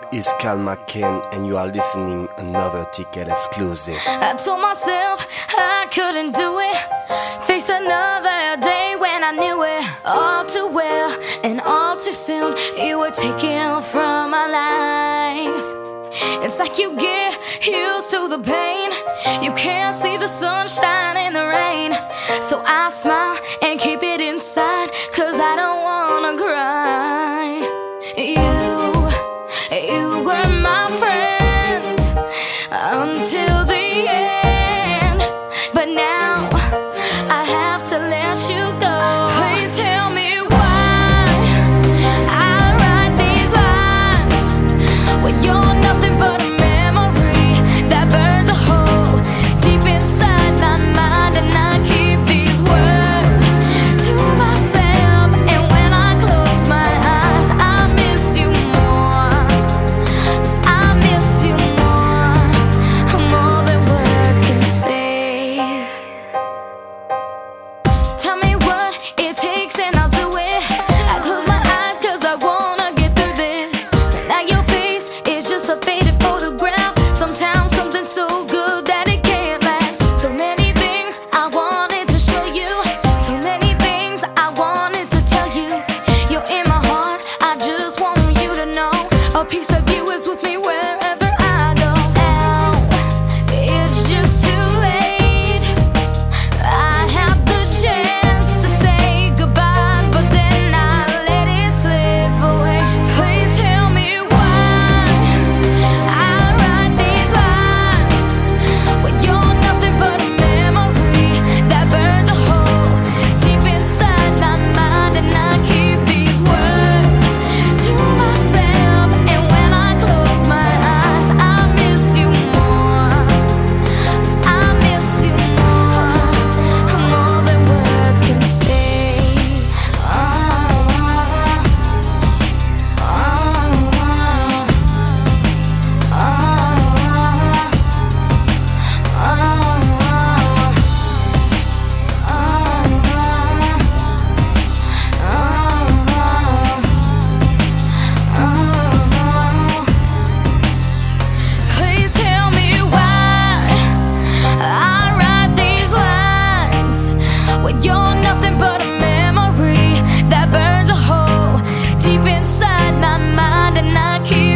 is Cal McCann, and you are listening another Ticket exclusive. I told myself I couldn't do it. Face another day when I knew it all too well and all too soon. You were taken from my life. It's like you get used to the pain. You can't see the sunshine in the rain. So I smile and keep it inside, 'cause I don't wanna cry. You were my friend until the end, but now I have to let you go. Please tell me why I write these lines when you're nothing but a memory that burns a hole deep inside my mind, and I keep these words to myself. And when I close my eyes, I miss you more. I miss you more than words can say. Tell me what it takes and I'll do it. I close my eyes 'cause I wanna get through this. Now your face is just a faded photograph. Sometimes something so good that it can't last. So many things I wanted to show you, so many things I wanted to tell you. You're in my heart, I just want you to know. A piece of you is with me wherever I go. Now it's just too late. I have the chance to say goodbye, but then I let it slip away. Please tell me why I write these lines when you're nothing but a memory that burns a hole deep inside my mind, and I keep these words to myself. And when I close my eyes, I miss you more. I miss you more than words can say. Please tell me why I write these lines when you're nothing but a memory that burns a hole deep inside my mind, and I keep